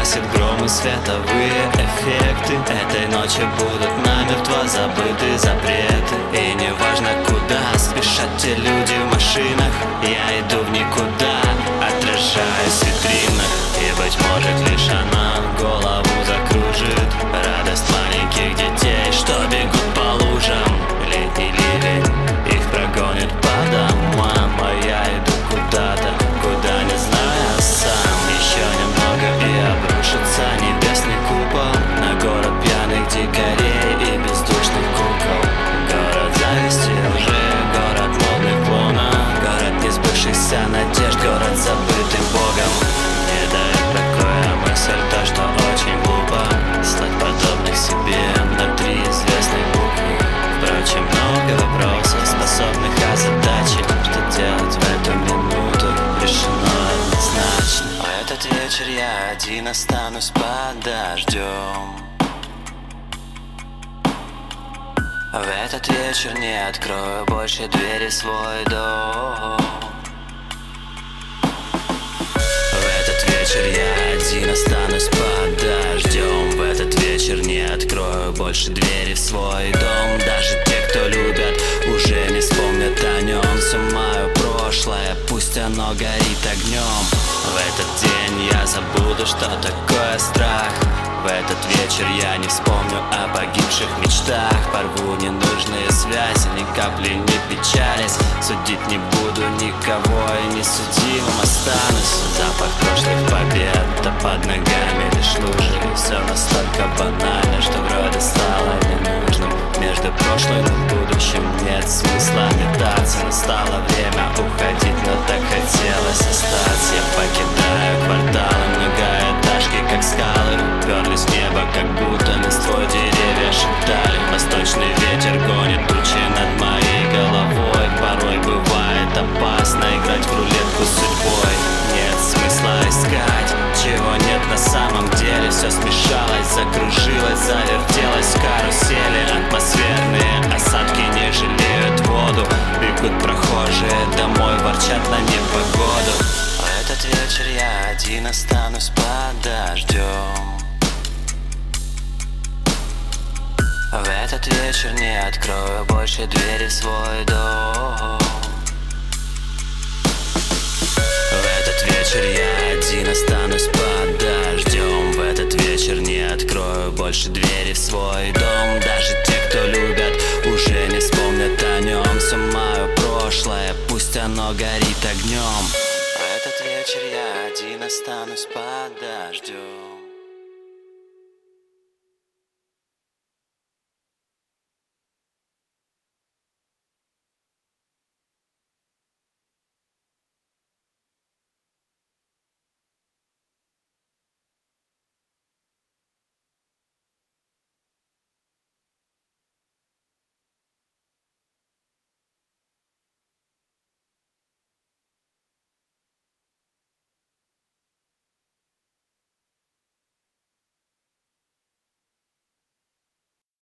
окрасит гром и световые эффекты. Этой ночью будут намертво забыты запреты. И неважно куда спешат те люди в машинах, я иду в никуда, отражаясь в витринах. И быть может лишь она голову закружит. Радость маленьких детей, что бегут по лужам. Летний ливень их прогонит по домам, а я иду куда-то, куда не знаю сам. Еще немного и обрушится небесный купол на город пьяных дикарей и бездушных кукол. Город зависти, лжи, город модных клонов, город несбывшихся надежд, город забытый Богом. Не дает покоя мысль, то, что очень глупо слать подобных себе на 3 известных буквы. Впрочем, много вопросов, способных озадачить. Что делать в эту минуту, решено однозначно. В этот вечер я один останусь под дождем. В этот вечер не открою больше двери в свой дом. В этот вечер я один останусь под дождем. В этот вечер не открою больше двери в свой дом. Даже те, кто любят, уже не вспомнят о нем. Суммаю прошлое, пусть оно горит огнем. В этот день я забуду, что такое страх. В этот вечер я не вспомню о погибших мечтах. Порву ненужные связи, ни капли не печались. Судить не буду никого и несудимым останусь. Запах прошлых побед, да под ногами лишь лужи. И все настолько банально, что вроде стало ненужным. Между прошлым и будущим нет смысла метаться. Настало время уходить, но так хотелось остаться. Я покидаю кварталы, многоэтажки, как скалы. Уперлись в небо, как будто листвой деревья шептали. Восточный ветер гонит тучи над моей головой. Порой бывает опасно играть в рулетку с судьбой. Нет смысла искать, чего нет на самом деле. Все смешалось, закружилось, завертелось в карусели. Атмосферные осадки не жалеют воду. Бегут прохожие домой, ворчат на непогоду. В этот вечер я один останусь под дождем. В этот вечер не открою больше двери в свой дом. В этот вечер я один останусь под дождем. В этот вечер не открою больше двери в свой дом. Даже те, кто любят, уже не вспомнят о нем. Суммаю прошлое, пусть оно горит огнем. В этот вечер я один останусь под дождем.